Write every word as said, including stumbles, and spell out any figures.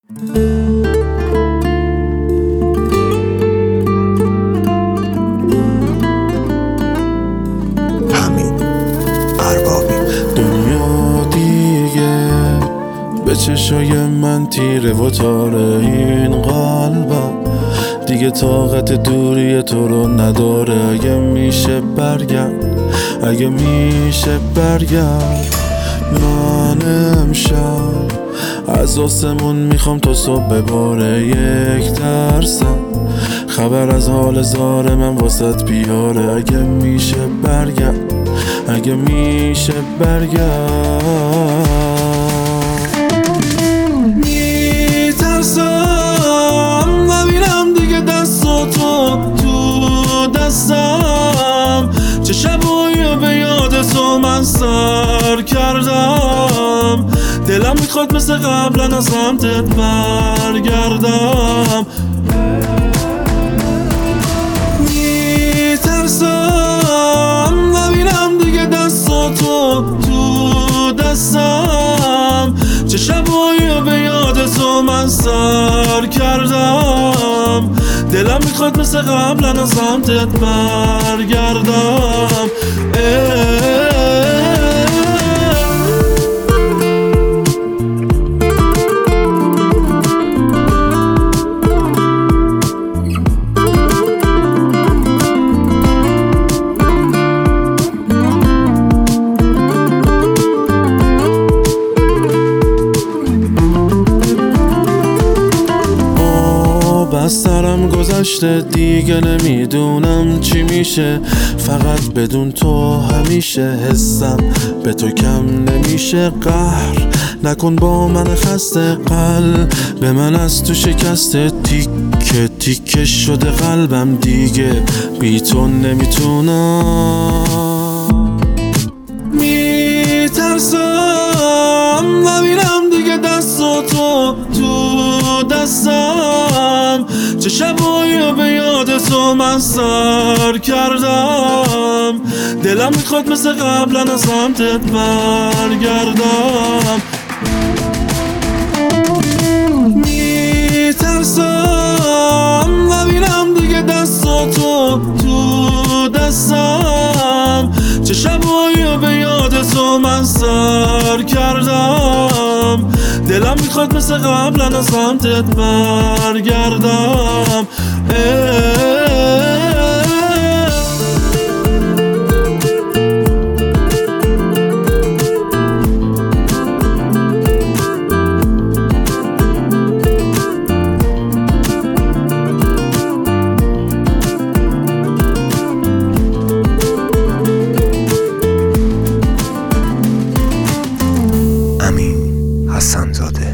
همین اربابی. دنیا دیگه به چشای من تیره و تاره، این قلبم دیگه طاقت دوری تو رو نداره. اگه میشه برگرد، اگه میشه برگرد. من امشب از آسمون میخوام تا صبح بباره یک درصد خبر از حال زار من واسط بیاره. اگه میشه برگرد، اگه میشه برگرد. میترسم نبینم دیگه دست و تو تو دستم، چه شبایی به یاد تو من سر کردم. دلم میخواد مثل قبلا از سمتت برگردم. میترسم نبینم دیگه دست و تو تو دستم، چه شبایی به یاد تو من سر کردم. دلم میخواد مثل قبلا از سمتت برگردم. از سرم گذشته دیگه نمیدونم چی میشه، فقط بدون تو همیشه حسم به تو کم نمیشه. قهر نکن با من خسته، قلب به من از تو شکسته. تیکه تیکه شده قلبم دیگه بی تو نمیتونم. میترسم نبینم دیگه دست و تو تو دستم، چه شبایی به یاد تو من سر کردم. دلم میخواد مثل قبلا از سمتت برگردم. میترسم نبینم دیگه دست و تو تو دستم، چه شبایی به یاد تو من سر کردم. دلم میخواد مثل قبلا از سمتت برگردم. امین حسن‌زاده.